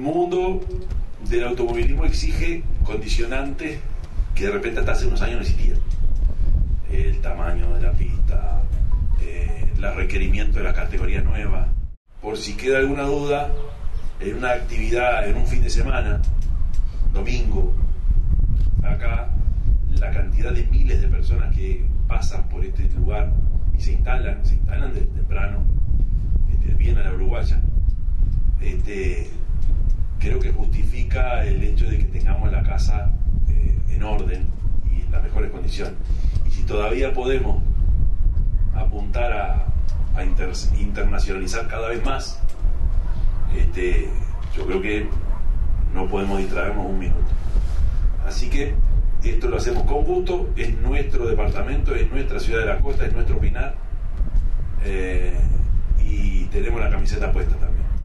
mundo del automovilismo exige condicionantes que de repente hasta hace unos años no existían. El tamaño de la pista, los requerimientos de las categorías nuevas. Por si queda alguna duda, en una actividad, en un fin de semana, domingo, acá, la cantidad de miles de personas que pasan por este lugar y se instalan desde temprano, bien a la uruguaya, creo que justifica el hecho de que tengamos la casa en orden y en las mejores condiciones. Y si todavía podemos apuntar a internacionalizar cada vez más, yo creo que no podemos distraernos un minuto. Así que esto lo hacemos con gusto, es nuestro departamento, es nuestra ciudad de la costa, es nuestro Pinar, y tenemos la camiseta puesta también.